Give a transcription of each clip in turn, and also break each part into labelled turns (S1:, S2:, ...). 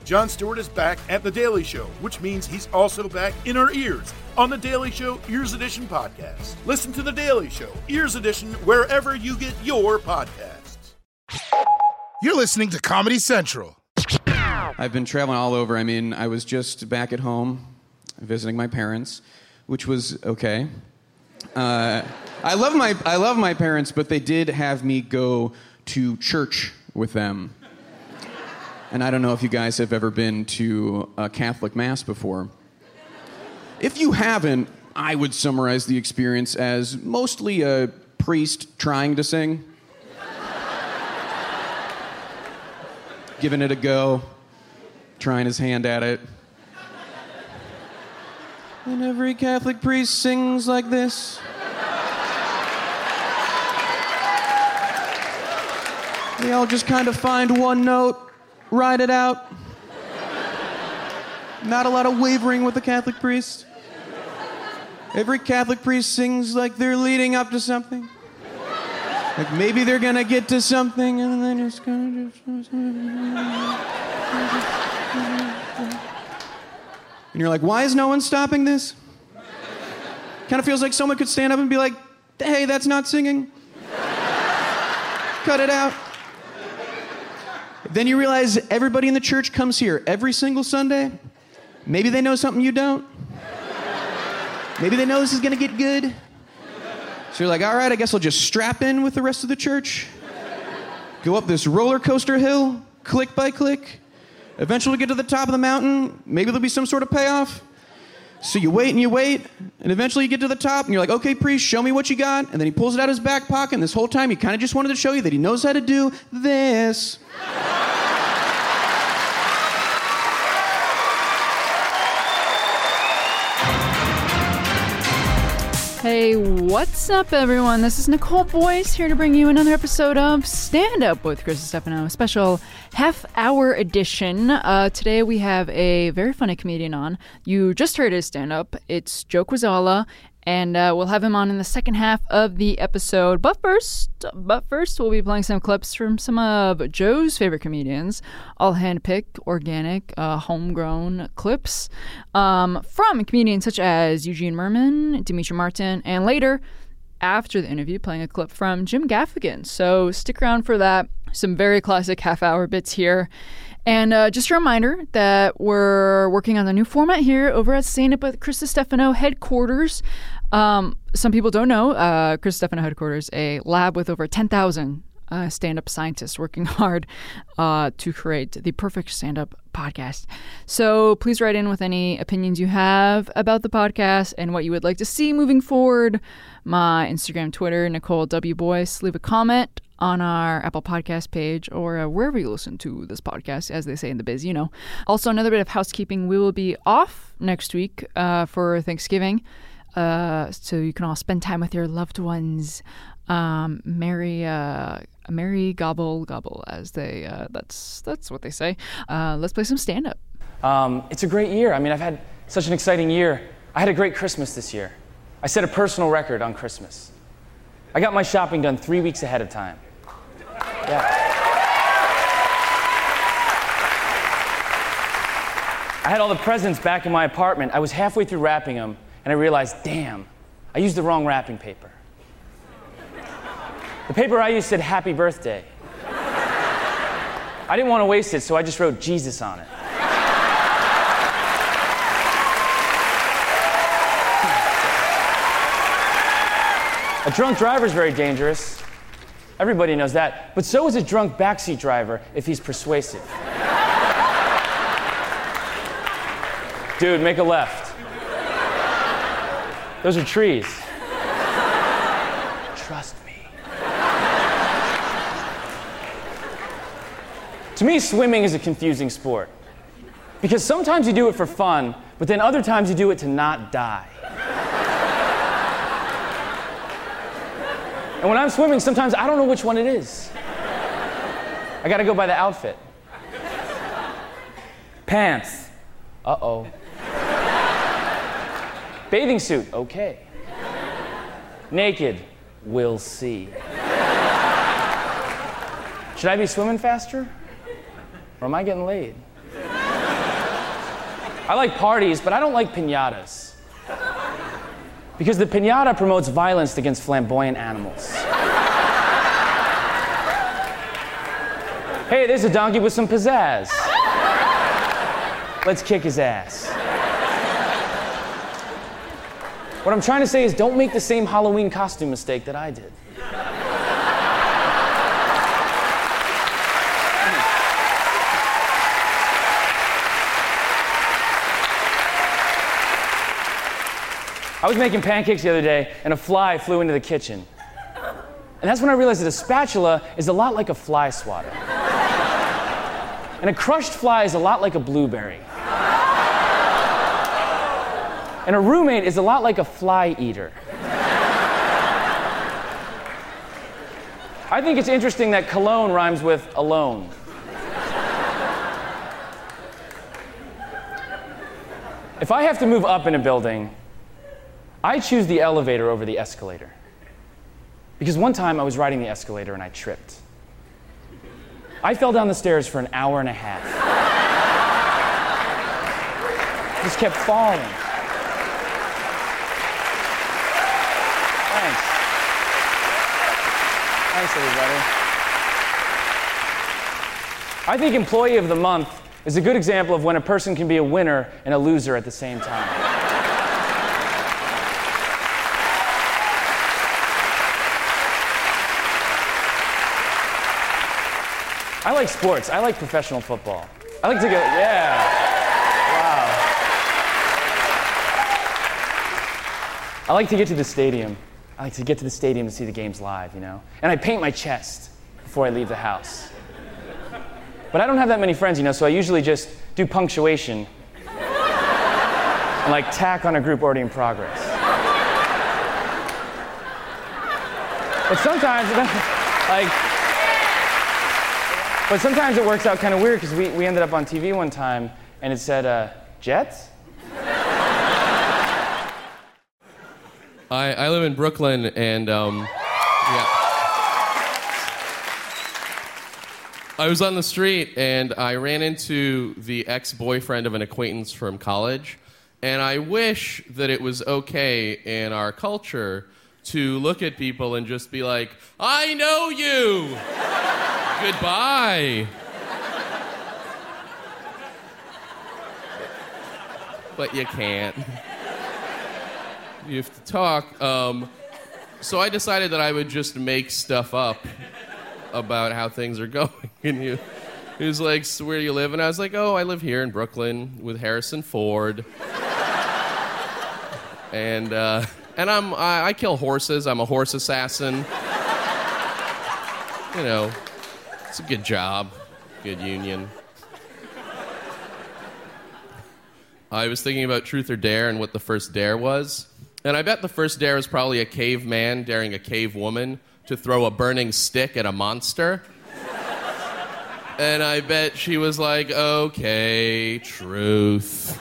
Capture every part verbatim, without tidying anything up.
S1: Jon Stewart is back at The Daily Show, which means he's also back in our ears on The Daily Show Ears Edition podcast. Listen to The Daily Show Ears Edition wherever you get your podcasts.
S2: You're listening to Comedy Central.
S3: I've been traveling all over. I mean, I was just back at home visiting my parents, which was okay. Uh, I love my I love my parents, but they did have me go to church with them. And I don't know if you guys have ever been to a Catholic Mass before. If you haven't, I would summarize the experience as mostly a priest trying to sing. Giving it a go, trying his hand at it. And every Catholic priest sings like this. They all just kind of find one note, ride it out. Not a lot of wavering with the Catholic priest. Every Catholic priest sings like they're leading up to something. Like maybe they're gonna get to something and then it's gonna just... And you're like, why is no one stopping this? Kind of feels like someone could stand up and be like, hey, that's not singing. Cut it out. Then you realize everybody in the church comes here every single Sunday. Maybe they know something you don't. Maybe they know this is gonna get good. So you're like, all right, I guess I'll just strap in with the rest of the church. Go up this roller coaster hill, click by click. Eventually get to the top of the mountain. Maybe there'll be some sort of payoff. So you wait and you wait, and eventually you get to the top, and you're like, okay, priest, show me what you got. And then he pulls it out of his back pocket, and this whole time he kind of just wanted to show you that he knows how to do this.
S4: Hey, what's up, everyone? This is Nicole Boyce here to bring you another episode of Stand Up with Chris Stefano, a special half-hour edition. Uh, today we have a very funny comedian on. You just heard his stand-up. It's Joe Quazala, and uh, we'll have him on in the second half of the episode. But first, but first, we'll be playing some clips from some of Joe's favorite comedians, all hand-picked, organic, uh, homegrown clips um, from comedians such as Eugene Merman, Demetri Martin, and later, after the interview, playing a clip from Jim Gaffigan. So stick around for that. Some very classic half-hour bits here. And uh, just a reminder that we're working on a new format here over at Stand Up with Chris Stefano headquarters. Um, some people don't know, uh, Chris Stefano headquarters, a lab with over ten thousand uh, stand-up scientists working hard uh, to create the perfect stand-up podcast. So please write in with any opinions you have about the podcast and what you would like to see moving forward. My Instagram, Twitter, Nicole W. Boyce. Leave a comment on our Apple Podcast page or uh, wherever you listen to this podcast, as they say in the biz, you know. Also, another bit of housekeeping. We will be off next week uh, for Thanksgiving, uh, so you can all spend time with your loved ones. Um, merry, uh, merry gobble gobble, as they, uh, that's that's what they say. Uh, let's play some stand-up.
S5: Um, it's a great year. I mean, I've had such an exciting year. I had a great Christmas this year. I set a personal record on Christmas. I got my shopping done three weeks ahead of time. Yeah. I had all the presents back in my apartment. I was halfway through wrapping them, and I realized, damn, I used the wrong wrapping paper. The paper I used said, happy birthday. I didn't want to waste it, so I just wrote Jesus on it. A drunk driver is very dangerous. Everybody knows that. But so is a drunk backseat driver if he's persuasive. Dude, make a left. Those are trees. Trust me. To me, swimming is a confusing sport. Because sometimes you do it for fun, but then other times you do it to not die. And when I'm swimming, sometimes I don't know which one it is. I gotta go by the outfit. Pants. Uh-oh. Bathing suit. Okay. Naked. We'll see. Should I be swimming faster? Or am I getting laid? I like parties, but I don't like piñatas. Because the piñata promotes violence against flamboyant animals. Hey, there's a donkey with some pizzazz. Let's kick his ass. What I'm trying to say is don't make the same Halloween costume mistake that I did. I was making pancakes the other day, and a fly flew into the kitchen. And that's when I realized that a spatula is a lot like a fly swatter. And a crushed fly is a lot like a blueberry. And a roommate is a lot like a fly eater. I think it's interesting that cologne rhymes with alone. If I have to move up in a building, I choose the elevator over the escalator. Because one time I was riding the escalator and I tripped. I fell down the stairs for an hour and a half. Just kept falling. Thanks. Thanks, everybody. I think Employee of the Month is a good example of when a person can be a winner and a loser at the same time. I like sports. I like professional football. I like to go, yeah. Wow. I like to get to the stadium. I like to get to the stadium to see the games live, you know? And I paint my chest before I leave the house. But I don't have that many friends, you know, so I usually just do punctuation and like tack on a group already in progress. But sometimes, like, But sometimes it works out kind of weird because we, we ended up on T V one time and it said, uh, Jets?
S6: I, I live in Brooklyn and, um, yeah. I was on the street and I ran into the ex-boyfriend of an acquaintance from college, and I wish that it was okay in our culture to look at people and just be like, I know you! Goodbye. But you can't. You have to talk. Um, so I decided that I would just make stuff up about how things are going. And he, he was like, so where do you live? And I was like, oh, I live here in Brooklyn with Harrison Ford. And uh, and I'm I, I kill horses. I'm a horse assassin. You know. It's a good job, good union. I was thinking about Truth or Dare and what the first dare was. And I bet the first dare was probably a caveman daring a cave woman to throw a burning stick at a monster. And I bet she was like, okay, truth.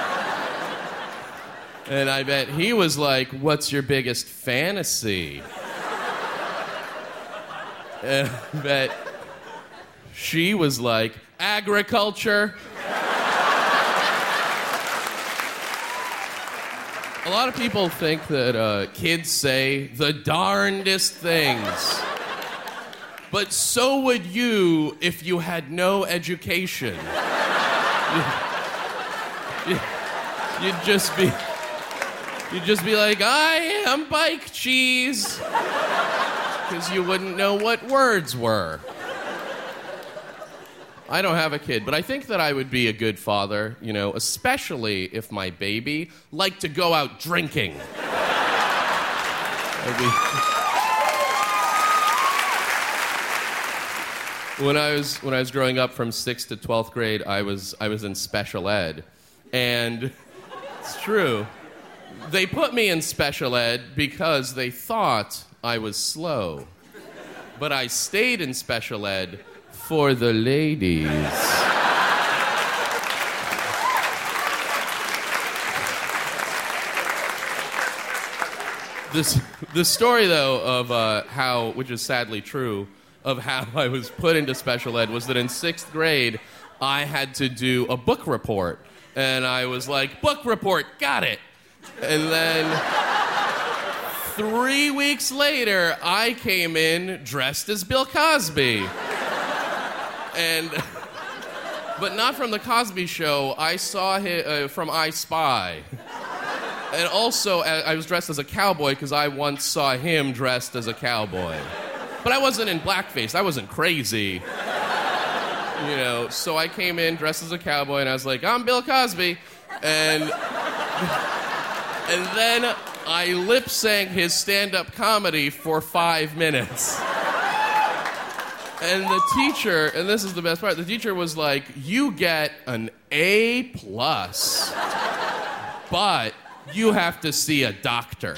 S6: And I bet he was like, what's your biggest fantasy? And I bet she was like, agriculture. A lot of people think that uh, kids say the darndest things. But so would you if you had no education. You, you'd just be, you'd just be like, I am bike cheese. Because you wouldn't know what words were. I don't have a kid, but I think that I would be a good father, you know, especially if my baby liked to go out drinking. I'd be... When I was when I was growing up from sixth to twelfth grade, I was I was in special ed, and it's true. They put me in special ed because they thought I was slow, but I stayed in special ed for the ladies. This the story though of uh, how, which is sadly true, of how I was put into special ed was that in sixth grade, I had to do a book report And I was like, book report, got it. And then three weeks later, I came in dressed as Bill Cosby. And, but not from the Cosby Show. I saw him uh, from I Spy. And also, I was dressed as a cowboy because I once saw him dressed as a cowboy. But I wasn't in blackface. I wasn't crazy. You know, so I came in dressed as a cowboy, and I was like, I'm Bill Cosby. And, and then I lip-sang his stand-up comedy for five minutes. And the teacher, and this is the best part, the teacher was like, you get an A plus, but you have to see a doctor.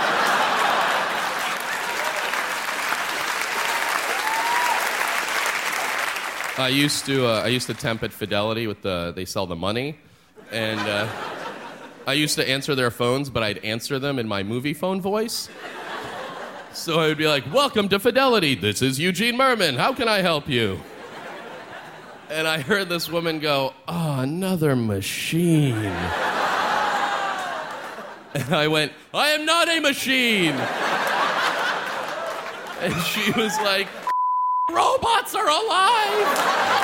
S6: I used to uh, I used to temp at Fidelity with the they sell the money, and uh, I used to answer their phones, but I'd answer them in my movie phone voice. So I would be like, "Welcome to Fidelity. This is Eugene Merman. How can I help you?" And I heard this woman go, "Oh, another machine." And I went, "I am not a machine." And she was like, robots are alive!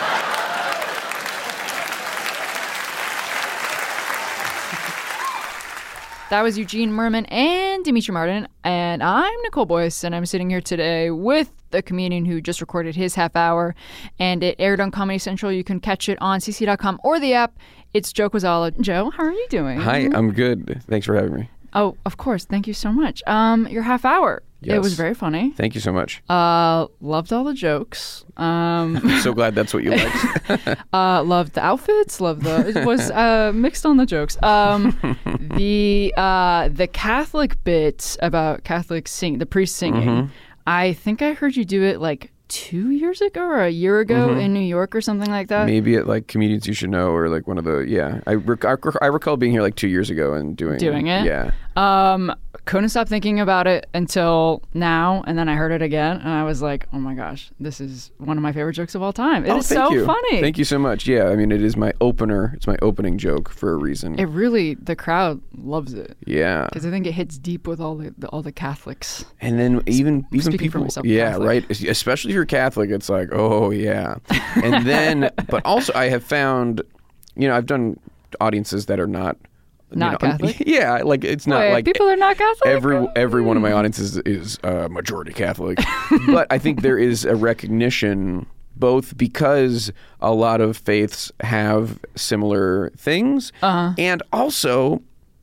S4: That was Eugene Merman and Dimitri Martin, and I'm Nicole Boyce, and I'm sitting here today with the comedian who just recorded his half hour, and it aired on Comedy Central. You can catch it on C C dot com or the app. It's Joe Quazala. Joe, how are you doing?
S7: Hi, I'm good. Thanks for having me.
S4: Oh, of course. Thank you so much. Um, your half hour.
S7: Yes.
S4: It was very funny.
S7: Thank you so much.
S4: Uh, loved all the jokes. Um,
S7: I'm so glad that's what you liked.
S4: uh, loved the outfits. Loved the. It was uh, mixed on the jokes. Um, the uh, the Catholic bit about Catholic sing the priest singing.
S7: Mm-hmm.
S4: I think I heard you do it like two years ago or a year ago
S7: mm-hmm.
S4: in New York or something like that.
S7: Maybe at like Comedians You Should Know or like one of the yeah. I rec- I recall being here like two years ago and doing
S4: doing it.
S7: Yeah.
S4: Um, couldn't stop thinking about it until now, and then I heard it again, and I was like, "Oh my gosh, this is one of my favorite jokes of all time." It
S7: oh,
S4: is
S7: thank
S4: so
S7: you.
S4: funny.
S7: Thank you so much. Yeah, I mean, it is my opener. It's my opening joke for a reason.
S4: It really, the crowd loves it.
S7: Yeah,
S4: because I think it hits deep with all the, the all the Catholics.
S7: And then even even
S4: Speaking
S7: people,
S4: for myself,
S7: yeah,
S4: Catholic.
S7: right. Especially if you're Catholic, it's like, oh yeah. And then, but also, I have found, you know, I've done audiences that are not.
S4: Not
S7: you know,
S4: Catholic?
S7: Yeah, like it's not
S4: Wait,
S7: like
S4: people are not Catholic.
S7: Every every one of my audiences is uh, majority Catholic, but I think there is a recognition, both because a lot of faiths have similar things,
S4: uh-huh.
S7: and also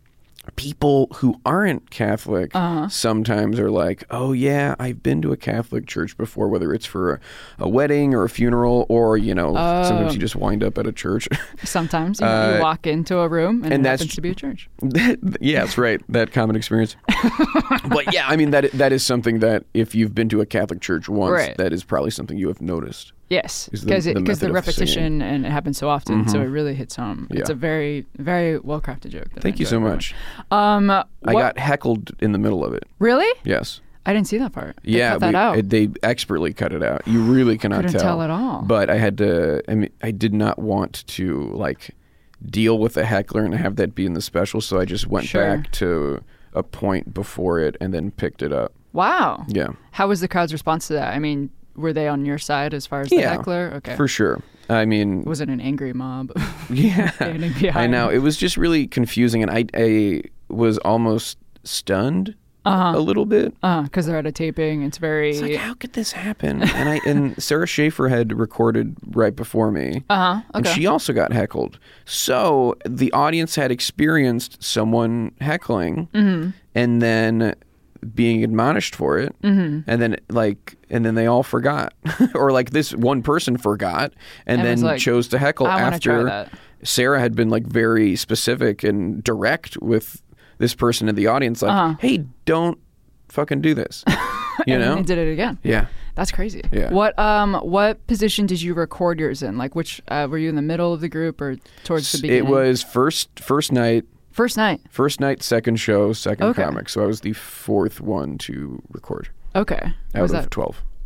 S7: people who aren't Catholic
S4: uh-huh.
S7: sometimes are like, oh yeah, I've been to a Catholic church before, whether it's for a, a wedding or a funeral, or you know,
S4: Oh.
S7: sometimes you just wind up at a church.
S4: Sometimes you, know,
S7: Uh,
S4: you walk into a room and,
S7: and
S4: it
S7: that's
S4: happens to be a church.
S7: Yeah, that's right. That common experience. But yeah, I mean that that is something that if you've been to a Catholic church once,
S4: Right.
S7: that is probably something you have noticed.
S4: Yes,
S7: Is the-
S4: because
S7: the
S4: the,
S7: method of
S4: repetition
S7: singing.
S4: and it happens so often, so
S7: Mhm.
S4: it really hits home. It's
S7: Yeah.
S4: a very, very well crafted joke. that I
S7: Thank you
S4: enjoy
S7: so
S4: very
S7: much.
S4: Um,
S7: I
S4: what-
S7: got heckled in the middle of it.
S4: really?
S7: Yes.
S4: I didn't see that part. They
S7: Yeah,
S4: cut that
S7: we-
S4: out.
S7: it- they expertly cut it out. You really cannot
S4: Couldn't tell at all.
S7: But I had to. I mean, I did not want to like deal with a heckler and have that be in the special, so I just went
S4: Sure.
S7: back to a point before it and then picked it up.
S4: Wow.
S7: Yeah.
S4: How was the crowd's response to that? I mean, were they on your side as far as the
S7: Yeah,
S4: heckler? Okay.
S7: for sure. I mean,
S4: Was it an angry mob?
S7: yeah,
S4: standing
S7: I
S4: behind?
S7: know. It was just really confusing, and I, I was almost stunned
S4: Uh-huh.
S7: a little bit.
S4: Uh, because they're at a taping. It's very.
S7: It's like, how could this happen? And I and Sarah Schaefer had recorded right before me.
S4: Uh huh.
S7: And
S4: Okay.
S7: she also got heckled. So the audience had experienced someone heckling
S4: Mm-hmm.
S7: and then being admonished for it.
S4: Mm-hmm.
S7: And then like and then they all forgot. Or like this one person forgot and,
S4: And
S7: then
S4: was like,
S7: chose to heckle
S4: "I wanna try
S7: after
S4: that."
S7: Sarah had been like very specific and direct with this person in the audience, like,
S4: Uh-huh.
S7: hey, don't fucking do this. You
S4: and
S7: know?
S4: then they did it again.
S7: Yeah.
S4: That's crazy.
S7: Yeah.
S4: What um what position did you record yours in? Like which uh, were you in the middle of the group or towards the beginning?
S7: It was first first night,
S4: first night.
S7: first night, second show, second
S4: Okay.
S7: comic. So I was the fourth one to record
S4: Okay.
S7: out
S4: was
S7: of
S4: that
S7: twelve.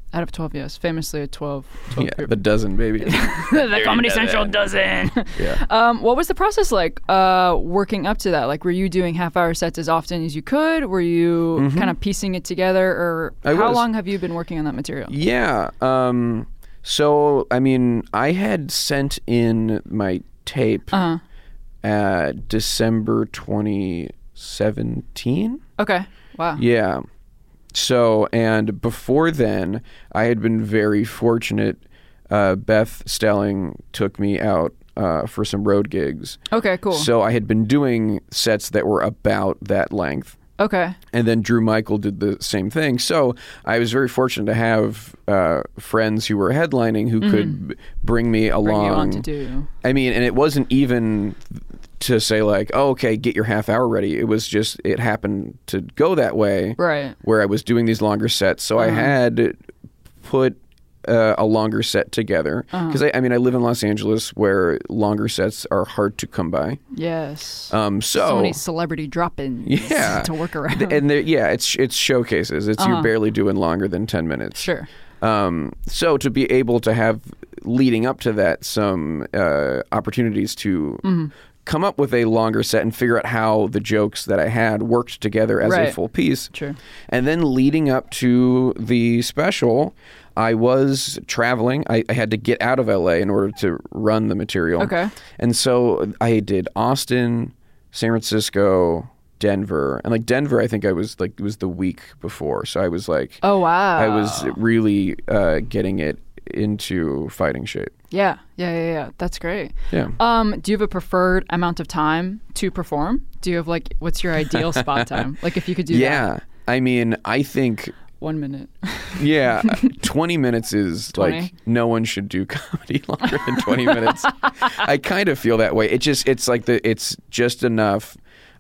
S4: Out of twelve, yes. Famously a twelve. twelve
S7: Yeah,
S4: group.
S7: the dozen, baby.
S4: The Comedy Central dozen.
S7: Yeah.
S4: Um, what was the process like uh, working up to that? Like, were you doing half-hour sets as often as you could? Were you
S7: Mm-hmm.
S4: kind of piecing it together? Or
S7: I
S4: how
S7: was.
S4: long have you been working on that material?
S7: Yeah. Um, so, I mean, I had sent in my tape
S4: Uh-huh.
S7: uh, December twenty seventeen.
S4: Okay. Wow.
S7: Yeah. So, and before then, I had been very fortunate. Uh, Beth Stelling took me out uh, for some road gigs.
S4: Okay, cool.
S7: So I had been doing sets that were about that length.
S4: Okay.
S7: And then Drew Michael did the same thing. So I was very fortunate to have uh, friends who were headlining who could b- bring me along.
S4: Bring you on to do.
S7: I mean, and it wasn't even to say like, oh, okay, get your half hour ready. It was just, it happened to go that way.
S4: Right.
S7: Where I was doing these longer sets. So I had put uh, a longer set together. Because, I, I mean, I live in Los Angeles where longer sets are hard to come by.
S4: Yes.
S7: Um, so,
S4: so many celebrity drop-ins
S7: yeah,
S4: to work around.
S7: Th- and there- yeah, it's it's showcases. It's you're barely doing longer than ten minutes.
S4: Sure.
S7: Um, so to be able to have leading up to that some uh, opportunities to
S4: Mm-hmm.
S7: come up with a longer set and figure out how the jokes that I had worked together as a
S4: Right.
S7: full piece.
S4: Sure.
S7: And then leading up to the special, I was traveling. I, I had to get out of L A in order to run the material.
S4: Okay.
S7: And so I did Austin, San Francisco, Denver. And like Denver, I think I was like, it was the week before. So I was like,
S4: Oh, wow.
S7: I was really uh, getting it into fighting shape.
S4: Yeah. Yeah, yeah, yeah. That's great.
S7: Yeah.
S4: Um, do you have a preferred amount of time to perform? Do you have like, what's your ideal spot time? Like if you could do
S7: Yeah.
S4: that.
S7: I mean, I think,
S4: One minute.
S7: yeah, twenty minutes is
S4: twenty?
S7: like, no one should do comedy longer than twenty minutes. I kind of feel that way. It just, it's like the, it's just enough.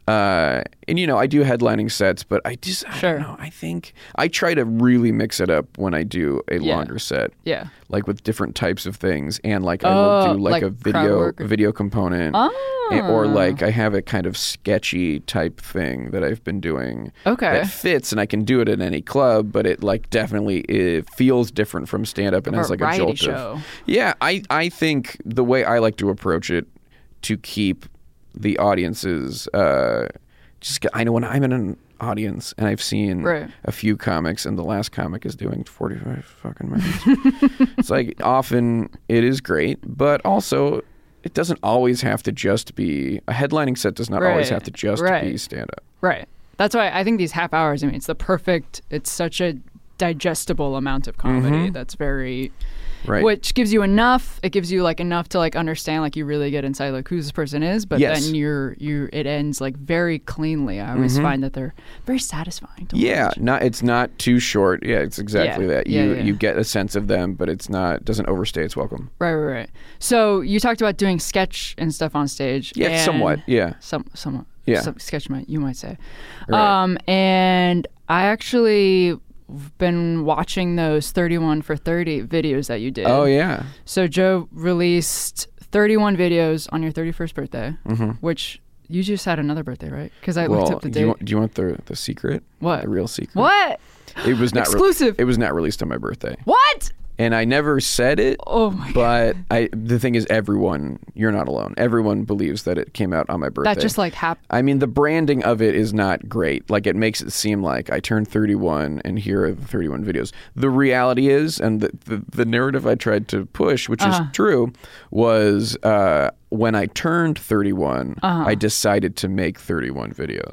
S7: Uh, and you know, I do headlining sets, but I just, I
S4: Sure.
S7: don't know. I think I try to really mix it up when I do a
S4: Yeah.
S7: longer set.
S4: Yeah.
S7: Like with different types of things, and like I
S4: Oh,
S7: will do like,
S4: like
S7: a
S4: crowd
S7: video
S4: work or-
S7: video component,
S4: Oh.
S7: and- or like I have a kind of sketchy type thing that I've been doing.
S4: Okay.
S7: That fits, and I can do it at any club, but it like definitely it feels different from stand up and has like a
S4: variety
S7: jolt
S4: show.
S7: of. Yeah, I I think the way I like to approach it to keep the audiences. Uh, just I know when I'm in an audience and I've seen
S4: Right.
S7: a few comics, and the last comic is doing forty-five fucking minutes. It's like often it is great, but also it doesn't always have to just be a headlining set. Does not always
S4: Right.
S7: have to just
S4: Right.
S7: be stand up.
S4: Right. That's why I think these half hours, I mean, it's the perfect, it's such a digestible amount of comedy that's very,
S7: Right.
S4: which gives you enough, it gives you like enough to like understand, like you really get inside like who this person is, but
S7: Yes.
S4: then you're, you it ends like very cleanly. I always find that they're very satisfying to
S7: Yeah,
S4: watch.
S7: not it's not too short. Yeah, it's exactly
S4: Yeah.
S7: that.
S4: Yeah,
S7: You
S4: yeah.
S7: you get a sense of them, but it's not doesn't overstay its welcome.
S4: Right, right, right. So you talked about doing sketch and stuff on stage.
S7: Yeah,
S4: and
S7: somewhat. Yeah.
S4: Some, somewhat.
S7: Yeah.
S4: Some sketch might, you might say.
S7: Right.
S4: Um, and I actually been watching those thirty-one for thirty videos that you did.
S7: Oh yeah.
S4: So Joe released thirty-one videos on your thirty-first birthday, which you just had another birthday, right? Because I looked
S7: Well,
S4: up the
S7: do
S4: date.
S7: you, want, do you want the the secret?
S4: What?
S7: The real secret?
S4: What?
S7: It was not re-
S4: Exclusive.
S7: it was not released on my birthday,
S4: What?
S7: and I never said it.
S4: Oh my
S7: But I the thing is, everyone you're not alone. Everyone believes that it came out on my birthday.
S4: That just like happened.
S7: I mean, the branding of it is not great. Like, it makes it seem like I turned thirty-one and here are the thirty-one videos. The reality is, and the, the, the narrative I tried to push, which
S4: Uh-huh.
S7: is true, was uh, when I turned thirty-one,
S4: Uh-huh.
S7: I decided to make thirty-one videos.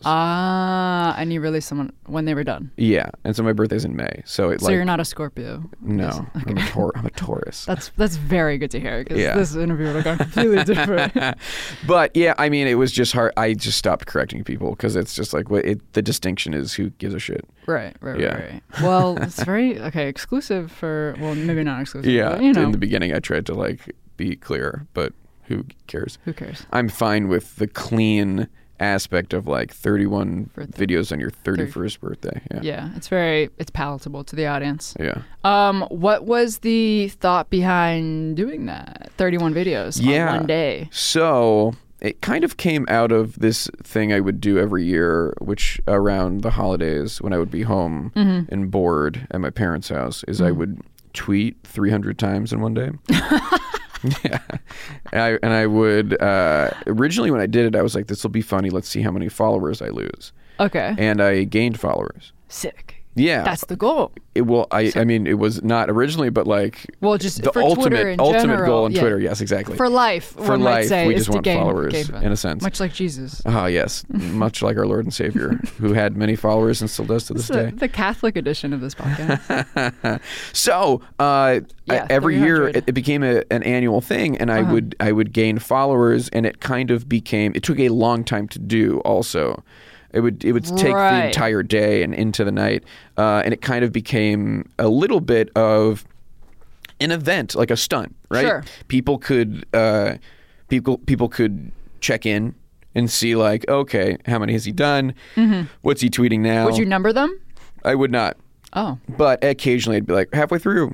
S4: Ah, and you released someone when they were done.
S7: yeah. And so my birthday's in May. So it
S4: So
S7: like,
S4: you're not a Scorpio.
S7: no, I'm, a Taur- I'm a Taurus.
S4: That's that's very good to hear because
S7: Yeah.
S4: this interview would have gone completely different.
S7: But yeah, I mean, it was just hard. I just stopped correcting people because it's just like what it, the distinction is who gives a shit.
S4: Right, right,
S7: Yeah.
S4: right, right. Well, it's very okay. Exclusive for well, maybe not exclusive.
S7: Yeah.
S4: but, you know,
S7: In the beginning, I tried to like be clear, but who cares?
S4: who cares?
S7: I'm fine with the clean aspect of like thirty-one
S4: Birthday.
S7: videos on your thirty-first birthday. Yeah.
S4: Yeah, it's very it's palatable to the audience.
S7: Yeah.
S4: Um, what was the thought behind doing that? thirty-one videos
S7: Yeah.
S4: on one day.
S7: So it kind of came out of this thing I would do every year, which around the holidays when I would be home mm-hmm. and bored at my parents' house, is mm-hmm. I would tweet three hundred times in one day. Yeah, and I, and I would uh, originally when I did it, I was like, "This will be funny. Let's see how many followers I lose."
S4: Okay.
S7: And I gained followers.
S4: Sick.
S7: Yeah,
S4: that's the goal.
S7: It will. I. I mean, it was not originally, but like,
S4: well, just
S7: the
S4: for
S7: ultimate
S4: Twitter in
S7: ultimate
S4: general,
S7: goal in
S4: yeah.
S7: Twitter. Yes, exactly.
S4: For life,
S7: for
S4: one
S7: life,
S4: might say,
S7: we
S4: is
S7: just
S4: to
S7: want
S4: gain,
S7: followers,
S4: gain
S7: in a sense.
S4: Much like Jesus.
S7: Ah, yes, much like our Lord and Savior, who had many followers and still does to this,
S4: this
S7: day.
S4: The, the Catholic edition of this podcast.
S7: So uh,
S4: yeah,
S7: every year it, it became a, an annual thing, and I
S4: uh-huh.
S7: would I would gain followers, and it kind of became. It took a long time to do, also. It would it would take
S4: right.
S7: the entire day and into the night, uh, and it kind of became a little bit of an event, like a stunt, right?
S4: Sure.
S7: People could uh, people people could check in and see, like, okay, how many has he done? Mm-hmm. What's he tweeting now?
S4: Would you number them?
S7: I would not.
S4: Oh,
S7: but occasionally I'd be like halfway through.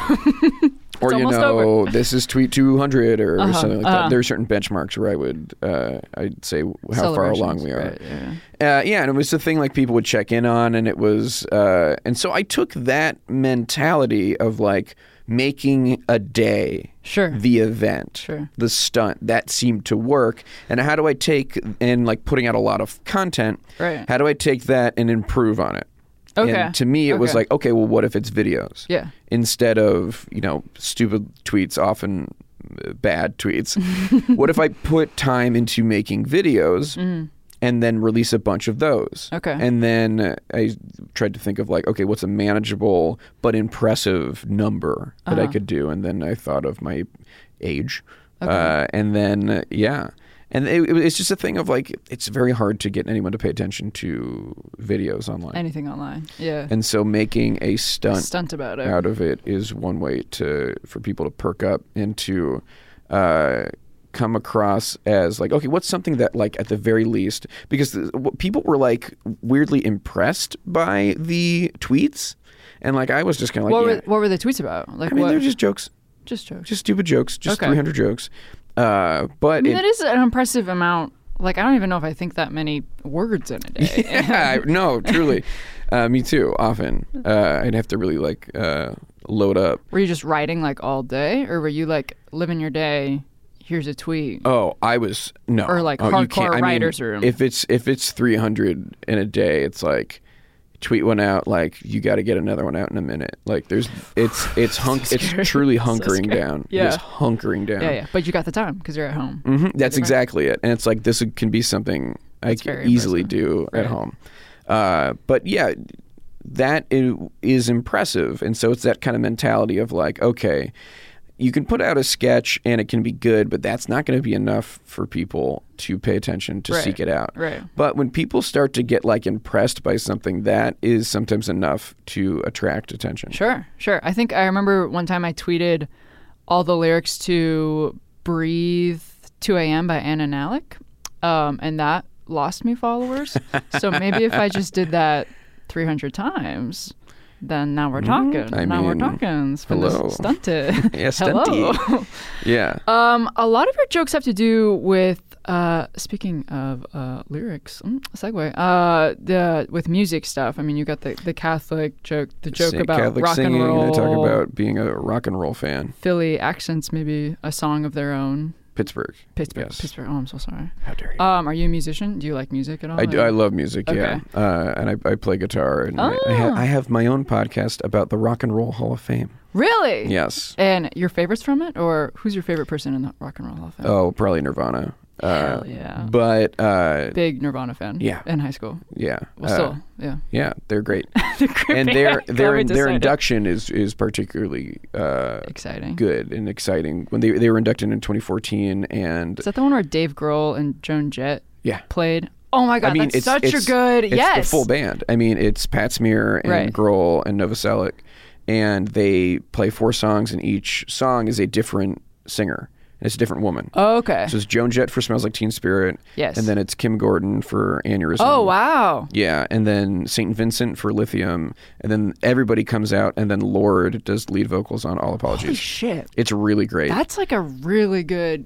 S7: Or, you know,
S4: over.
S7: This is tweet two hundred or
S4: uh-huh,
S7: something like
S4: uh-huh.
S7: that. There are certain benchmarks where I would, uh, I'd say how far along we are.
S4: Right, yeah.
S7: Uh, yeah, and it was the thing like people would check in on, and it was, uh, and so I took that mentality of like making a day
S4: sure.
S7: the event,
S4: sure.
S7: the stunt, that seemed to work. And how do I take, and like putting out a lot of content,
S4: right.
S7: how do I take that and improve on it?
S4: Okay.
S7: And to me, it
S4: okay.
S7: was like, okay, well, what if it's videos?
S4: Yeah.
S7: Instead of, you know, stupid tweets, often bad tweets. What if I put time into making videos mm. and then release a bunch of those?
S4: Okay.
S7: And then I tried to think of like, okay, what's a manageable but impressive number that
S4: uh-huh.
S7: I could do? And then I thought of my age.
S4: Okay.
S7: Uh, and then, uh, yeah. And it, it's just a thing of like, it's very hard to get anyone to pay attention to videos online.
S4: Anything online, yeah.
S7: And so making a stunt,
S4: a stunt about it.
S7: out of it is one way to for people to perk up and to uh, come across as like, okay, what's something that like at the very least, because the, people were like weirdly impressed by the tweets. And like, I was just kind of like,
S4: what,
S7: yeah.
S4: were, what were the tweets about? Like,
S7: I mean,
S4: what?
S7: they're just jokes.
S4: Just jokes.
S7: Just stupid jokes. Just
S4: okay.
S7: three hundred jokes. Uh, but
S4: I mean,
S7: it,
S4: that is an impressive amount. Like, I don't even know if I think that many words in a day.
S7: Yeah, no, truly. Uh, me too, often. Uh, I'd have to really, like, uh, load up.
S4: Were you just writing, like, all day? Or were you, like, living your day, here's a tweet?
S7: Oh, I was, no.
S4: Or, like,
S7: oh,
S4: hardcore writer's
S7: I mean,
S4: room?
S7: If it's, if it's three hundred in a day, it's like... tweet one out, like you got to get another one out in a minute. Like there's, it's it's hunk,
S4: so
S7: it's truly hunkering
S4: so
S7: down.
S4: Yeah,
S7: it's hunkering down.
S4: Yeah, yeah. But you got the time because you're at home.
S7: Mm-hmm. That's exactly it. And it's like this can be something I can easily do
S4: right.
S7: at home. Uh, but yeah, that is impressive, and so it's that kind of mentality of like, okay, you can put out a sketch and it can be good, but that's not going to be enough for people to pay attention, to
S4: right.
S7: seek it out.
S4: Right.
S7: But when people start to get like impressed by something, that is sometimes enough to attract attention.
S4: Sure, sure. I think I remember one time I tweeted all the lyrics to Breathe two a.m. by Anna Nalick, um, and that lost me followers. So maybe if I just did that three hundred times... then now we're talking.
S7: Mm, I
S4: now
S7: mean,
S4: we're talking. It's been
S7: hello.
S4: stunted.
S7: Yeah, stunty.
S4: Hello.
S7: Yeah.
S4: Um, a lot of your jokes have to do with, uh, speaking of uh, lyrics, mm, segue, uh, the with music stuff. I mean, you got the, the Catholic joke, the joke
S7: Sing,
S4: about
S7: Catholic
S4: rock
S7: singing,
S4: and roll.
S7: They talk about being a rock and roll fan.
S4: Philly accents, maybe a song of their own.
S7: Pittsburgh.
S4: Pittsburgh.
S7: Yes.
S4: Pittsburgh. Oh, I'm so sorry.
S7: How dare you?
S4: Um, are you a musician? Do you like music at all?
S7: I do. I love music.
S4: Okay.
S7: Yeah, uh, and I, I play guitar, and
S4: oh.
S7: I, I, ha- I have my own podcast about the Rock and Roll Hall of Fame.
S4: Really?
S7: Yes.
S4: And your favorites from it, or who's your favorite person in the Rock and Roll Hall of Fame?
S7: Oh, probably Nirvana.
S4: Hell
S7: uh,
S4: yeah.
S7: But uh,
S4: big Nirvana fan.
S7: Yeah.
S4: In high school.
S7: Yeah.
S4: Well,
S7: uh,
S4: still, yeah.
S7: Yeah, they're great.
S4: They're great.
S7: And their their their
S4: decided.
S7: induction is is particularly uh,
S4: exciting,
S7: good and exciting. When they they were inducted in twenty fourteen, and
S4: is that the one where Dave Grohl and Joan Jett
S7: yeah
S4: played? Oh my god,
S7: I mean,
S4: that's
S7: it's,
S4: such
S7: it's,
S4: a good
S7: it's
S4: yes.
S7: the full band. I mean, it's Pat Smear and
S4: right.
S7: Grohl and Novoselic, and they play four songs, and each song is a different singer. It's a different woman.
S4: Oh, okay.
S7: So it's Joan Jett for Smells Like Teen Spirit.
S4: Yes.
S7: And then it's Kim Gordon for Aneurysm.
S4: Oh, wow.
S7: Yeah. And then Saint Vincent for Lithium. And then everybody comes out, and then Lorde does lead vocals on All Apologies.
S4: Holy shit.
S7: It's really great.
S4: That's like a really good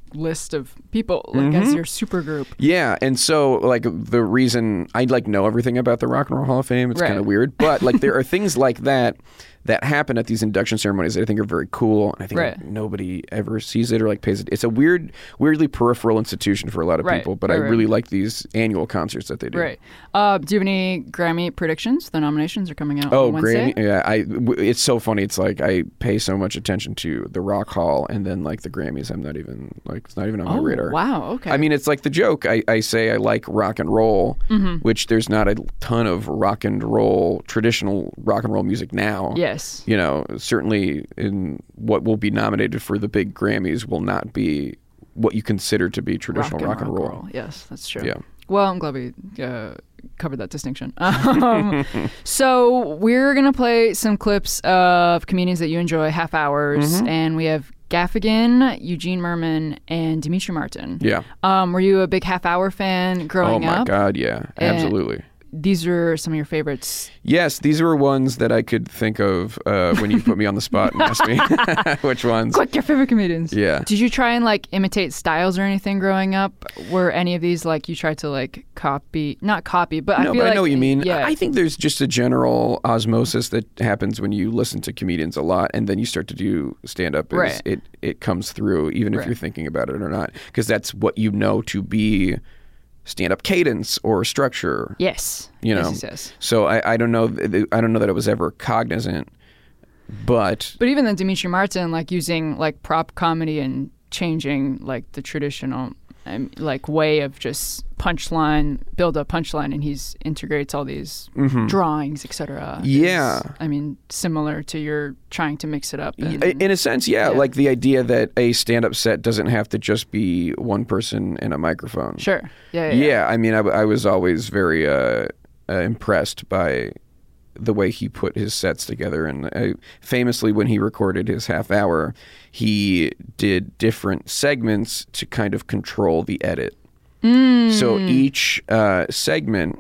S4: list of people like
S7: Mm-hmm.
S4: as your super group.
S7: Yeah, and so like the reason I like know everything about the Rock and Roll Hall of Fame, it's
S4: Right.
S7: kind of weird, but like there are things like that that happen at these induction ceremonies that I think are very cool. And I think
S4: Right.
S7: like, nobody ever sees it or like pays it. It's a weird, weirdly peripheral institution for a lot of
S4: Right,
S7: people, but
S4: right,
S7: I
S4: right.
S7: really like these annual concerts that they do.
S4: Right. Uh, do you have any Grammy predictions? The nominations are coming out
S7: Oh,
S4: on Wednesday.
S7: Grammy! Yeah, I. W- it's so funny. It's like I pay so much attention to the Rock Hall, and then like the Grammys, I'm not even like it's not even on my
S4: Oh,
S7: radar.
S4: wow. Okay.
S7: I mean, it's like the joke. I, I say I like rock and roll,
S4: Mm-hmm.
S7: which there's not a ton of rock and roll, traditional rock and roll music now.
S4: yes.
S7: You know, certainly in what will be nominated for the big Grammys will not be what you consider to be traditional rock, and roll.
S4: Yes, that's true.
S7: Yeah.
S4: Well, I'm glad we uh, covered that distinction. Um, so we're gonna play some clips of comedians that you enjoy, half hours,
S7: Mm-hmm.
S4: and we have Gaffigan, Eugene Merman, and Dimitri Martin.
S7: Yeah.
S4: Um, were you a big half hour fan growing
S7: Oh my
S4: up?
S7: God, yeah,
S4: And-
S7: absolutely.
S4: These are some of your favorites.
S7: Yes, these were ones that I could think of uh, when you put me on the spot and asked me which ones.
S4: Quick, your favorite comedians.
S7: Yeah.
S4: Did you try and like imitate styles or anything growing up? Were any of these like you tried to like copy? Not copy, but I
S7: No,
S4: feel
S7: but
S4: like
S7: I know what you mean.
S4: Yeah.
S7: I think there's just a general osmosis that happens when you listen to comedians a lot, and then you start to do stand up.
S4: Right.
S7: It it comes through, even if
S4: Right.
S7: you're thinking about it or not, because that's what you know to be stand up cadence or structure.
S4: yes.
S7: You know.
S4: Yes, yes, yes.
S7: So I, I don't know. th- I don't know that I was ever cognizant, but
S4: But even then, Dimitri Martin, like using like prop comedy and changing like the traditional um, like way of just punchline, build a punchline, and he's integrates all these drawings, et cetera.
S7: Mm-hmm. Yeah.
S4: I mean, similar to your trying to mix it up. And,
S7: I- in a sense, yeah,
S4: Yeah.
S7: like the idea that a stand up set doesn't have to just be one person and a microphone.
S4: sure. Yeah. Yeah.
S7: Yeah, I mean, I, I was always very uh, uh, impressed by the way he put his sets together. And uh, famously, when he recorded his half hour, he did different segments to kind of control the edit. So each uh, segment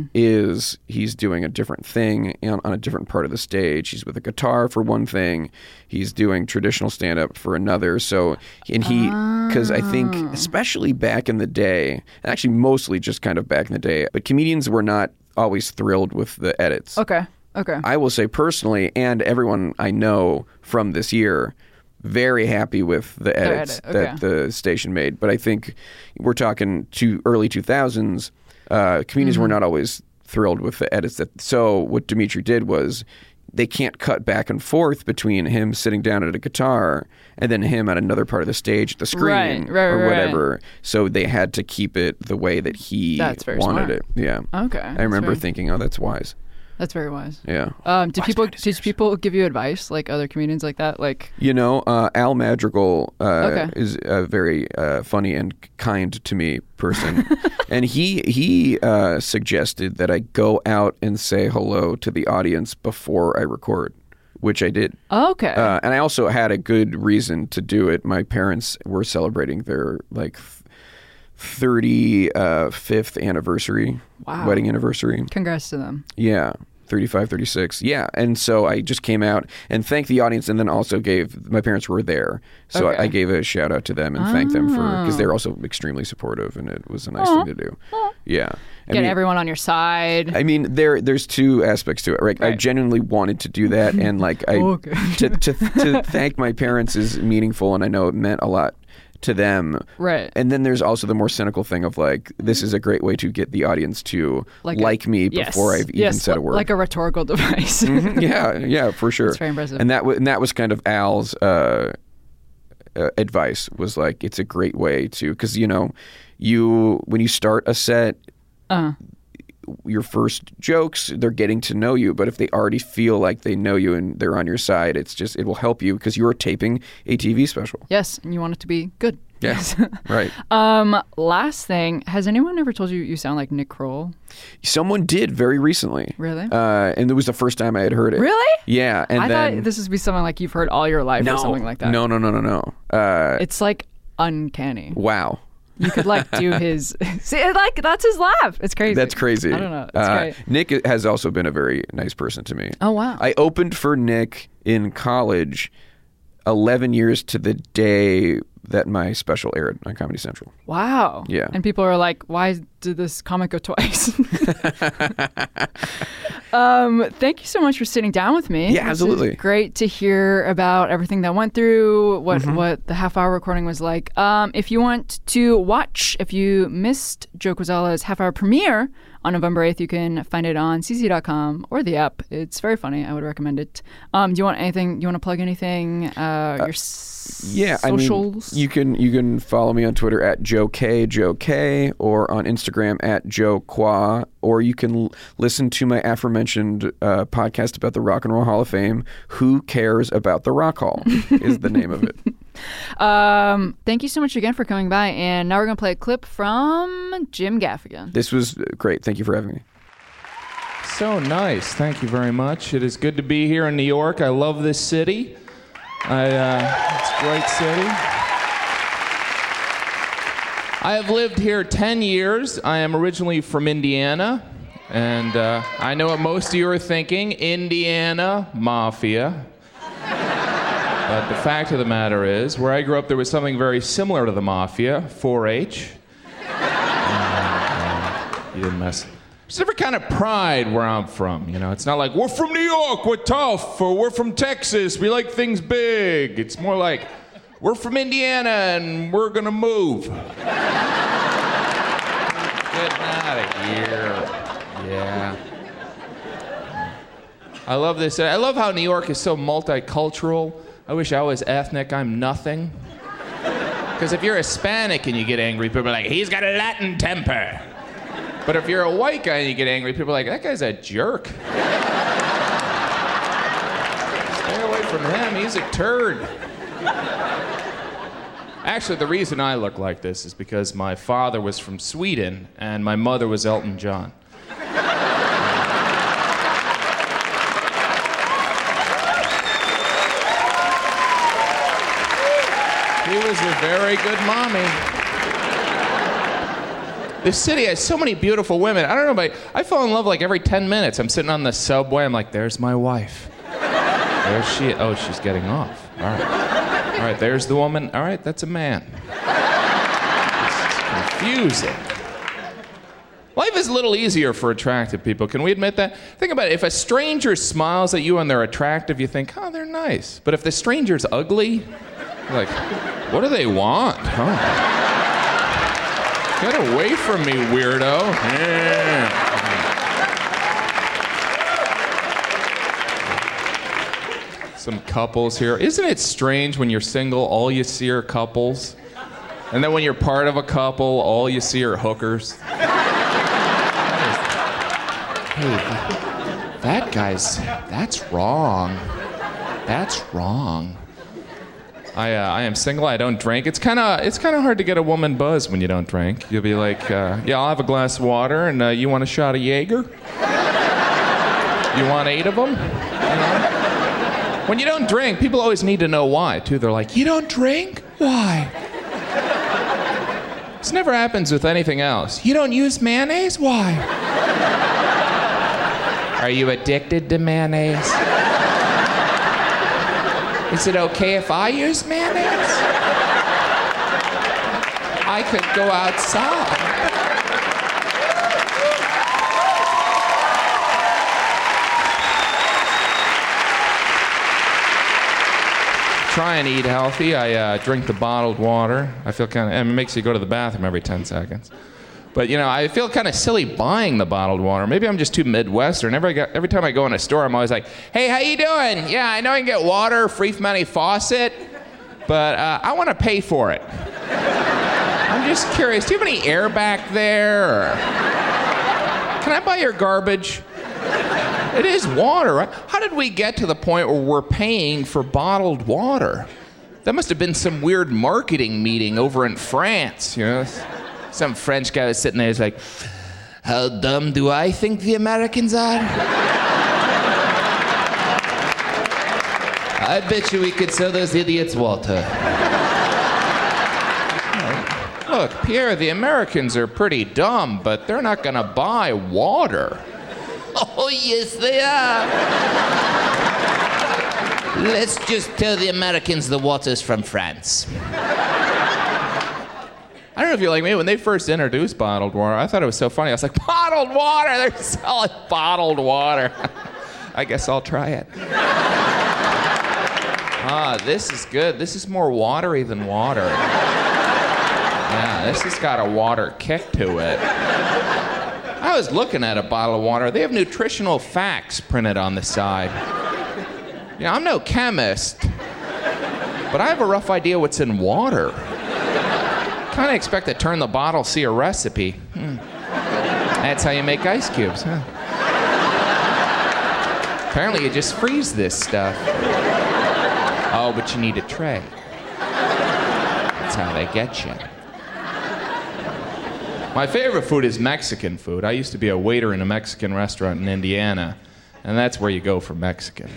S7: is he's doing a different thing on, on a different part of the stage. He's with a guitar for one thing. He's doing traditional stand-up for another. So, and he, because I think, especially back in the day, and actually mostly just kind of back in the day, but comedians were not always thrilled with the edits.
S4: Okay. Okay.
S7: I will say personally, and everyone I know from this year, very happy with the edits
S4: edit, okay.
S7: that the station made. But I think we're talking to early two thousands, uh, comedians
S4: Mm-hmm.
S7: were not always thrilled with the edits. That So what Dimitri did was they can't cut back and forth between him sitting down at a guitar and then him at another part of the stage at the screen
S4: Right, right,
S7: or
S4: right,
S7: whatever. So they had to keep it the way that he
S4: That's very
S7: wanted
S4: smart.
S7: it. Yeah.
S4: Okay,
S7: I
S4: that's
S7: remember
S4: very-
S7: thinking, oh, that's wise.
S4: That's very wise.
S7: Yeah.
S4: Um, did
S7: Wise
S4: people
S7: guy to
S4: did people give you advice like other comedians like that? Like
S7: You know, uh, Al Madrigal uh,
S4: Okay.
S7: is a very uh, funny and kind to me person, and he he uh, suggested that I go out and say hello to the audience before I record, which I did.
S4: okay.
S7: Uh, and I also had a good reason to do it. My parents were celebrating their like thirty-fifth anniversary,
S4: Wow.
S7: wedding anniversary.
S4: Congrats to them.
S7: Yeah, thirty-five, thirty-six. Yeah, and so I just came out and thanked the audience, and then also gave my parents were there, so
S4: Okay.
S7: I, I gave a shout out to them and thanked them for because they're also extremely supportive, and it was a nice thing to do. Yeah, I
S4: Get
S7: mean,
S4: everyone on your side.
S7: I mean, there there's two aspects to it. Right? I
S4: Right.
S7: genuinely wanted to do that, and like I
S4: Okay.
S7: to, to to thank my parents is meaningful, and I know it meant a lot to them.
S4: Right.
S7: And then there's also the more cynical thing of like, this is a great way to get the audience to
S4: Like
S7: like,
S4: a-
S7: me
S4: yes.
S7: before I've even
S4: Yes,
S7: said a
S4: li-
S7: word.
S4: Like a rhetorical device.
S7: yeah, yeah, for sure.
S4: That's very impressive.
S7: And that w- and that was kind of Al's uh, uh, advice was like, it's a great way to, because you know, you when you start a set,
S4: Uh-huh.
S7: your first jokes, they're getting to know you. But if they already feel like they know you and they're on your side, it's just it will help you because you're taping a T V special.
S4: Yes, and you want it to be good.
S7: Yes, right.
S4: Um, last thing, has anyone ever told you you sound like Nick Kroll?
S7: Someone did very recently.
S4: Really?
S7: Uh, and it was the first time I had heard it.
S4: Really?
S7: Yeah. And
S4: I
S7: then
S4: thought this would be something like you've heard all your life
S7: no,
S4: or something like that.
S7: No, no, no, no, no. Uh,
S4: It's like uncanny.
S7: wow.
S4: You could like do his see it, like that's his laugh. It's crazy.
S7: That's crazy.
S4: I don't know. It's
S7: Uh,
S4: great.
S7: Nick has also been a very nice person to me.
S4: Oh wow.
S7: I opened for Nick in college eleven years to the day that my special aired on Comedy Central.
S4: Wow.
S7: Yeah.
S4: And people are like, why did this comic go twice? um, thank you so much for sitting down with me.
S7: Yeah, absolutely.
S4: It's great to hear about everything that went through, what, mm-hmm. what the half-hour recording was like. Um, if you want to watch, if you missed Joe Quazala's half-hour premiere on November eighth, you can find it on c c dot com or the app. It's very funny. I would recommend it. Um, do you want anything? You want to plug anything? Uh, your s-
S7: yeah,
S4: socials?
S7: I mean, you can you can follow me on Twitter at Joe K Joe K or on Instagram at Joe Qua, or you can l- listen to my aforementioned uh, podcast about the Rock and Roll Hall of Fame. Who Cares About the Rock Hall is the name of it.
S4: Um, thank you so much again for coming by, and now we're going to play a clip from Jim Gaffigan.
S7: This was great. Thank you for having me.
S8: So nice. Thank you very much. It is good to be here in New York. I love this city. I, uh, it's a great city. I have lived here ten years. I am originally from Indiana, and uh, I know what most of you are thinking. Indiana Mafia. But the fact of the matter is, where I grew up, there was something very similar to the Mafia, four H. uh, you didn't mess. There's every kind of pride where I'm from, you know. It's not like, we're from New York, we're tough, or we're from Texas, we like things big. It's more like, we're from Indiana and we're gonna move. Getting out of here. Yeah. I love this. I love how New York is so multicultural. I wish I was ethnic. I'm nothing. Because if you're Hispanic and you get angry, people are like, he's got a Latin temper. But if you're a white guy and you get angry, people are like, that guy's a jerk. Stay away from him. He's a turd. Actually, the reason I look like this is because my father was from Sweden and my mother was Elton John. He was a very good mommy. This city has so many beautiful women. I don't know, but I fall in love like every ten minutes. I'm sitting on the subway. I'm like, there's my wife. There's she. Oh, she's getting off. All right. All right, there's the woman. All right, that's a man. It's confusing. Life is a little easier for attractive people. Can we admit that? Think about it. If a stranger smiles at you and they're attractive, you think, oh, they're nice. But if the stranger's ugly, you're like, what do they want? Huh? Get away from me, weirdo. Yeah. Some couples here. Isn't it strange when you're single, all you see are couples? And then when you're part of a couple, all you see are hookers? Hey, that guy's, that's wrong. That's wrong. I, uh, I am single, I don't drink. It's kind of it's kind of hard to get a woman buzz when you don't drink. You'll be like, uh, yeah, I'll have a glass of water, and uh, you want a shot of Jaeger? You want eight of them? You know? When you don't drink, people always need to know why, too. They're like, you don't drink? Why? This never happens with anything else. You don't use mayonnaise? Why? Are you addicted to mayonnaise? Is it okay if I use mayonnaise? I could go outside. Try and eat healthy. I uh, drink the bottled water. I feel kind of, and it makes you go to the bathroom every ten seconds. But, you know, I feel kind of silly buying the bottled water. Maybe I'm just too Midwestern. Every, every time I go in a store, I'm always like, hey, how you doing? Yeah, I know I can get water free from any faucet, but uh, I want to pay for it. I'm just curious, do you have any air back there? Or can I buy your garbage? It is water, right? How did we get to the point where we're paying for bottled water? That must have been some weird marketing meeting over in France, you know? Some French guy was sitting there, he's like, how dumb do I think the Americans are? I bet you we could sell those idiots water. Look, Pierre, the Americans are pretty dumb, but they're not gonna buy water. Oh, yes, they are. Let's just tell the Americans the water's from France. I don't know if you're like me. When they first introduced bottled water, I thought it was so funny. I was like, bottled water! They're selling bottled water. I guess I'll try it. Ah, this is good. This is more watery than water. Yeah, this has got a water kick to it. I was looking at a bottle of water. They have nutritional facts printed on the side. Yeah, I'm no chemist, but I have a rough idea what's in water. Kind of expect to turn the bottle, see a recipe. Hmm. That's how you make ice cubes, huh? Apparently you just freeze this stuff. Oh, but you need a tray. That's how they get you. My favorite food is Mexican food. I used to be a waiter in a Mexican restaurant in Indiana, and that's where you go for Mexican.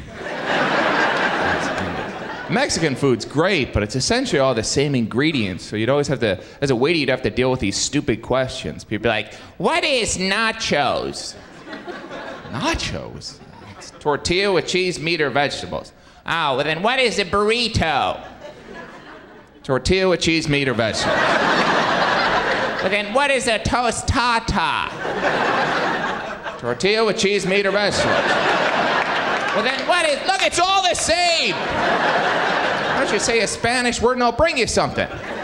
S8: Mexican food's great, but it's essentially all the same ingredients, so you'd always have to, as a waiter, you'd have to deal with these stupid questions. People be like, what is nachos? Nachos? It's tortilla with cheese, meat, or vegetables. Oh, well then what is a burrito? Tortilla with cheese, meat, or vegetables. Well then what is a tostata? Tortilla with cheese, meat, or vegetables. Well then what is, look, it's all the same. Why don't you say a Spanish word and I'll bring you something?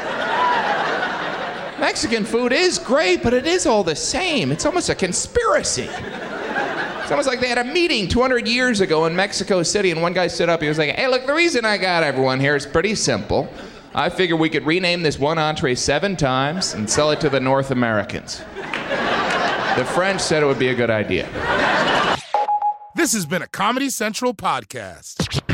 S8: Mexican food is great, but it is all the same. It's almost a conspiracy. It's almost like they had a meeting two hundred years ago in Mexico City, and one guy stood up, he was like, hey, look, the reason I got everyone here is pretty simple. I figured we could rename this one entree seven times and sell it to the North Americans. The French said it would be a good idea.
S2: This has been a Comedy Central podcast.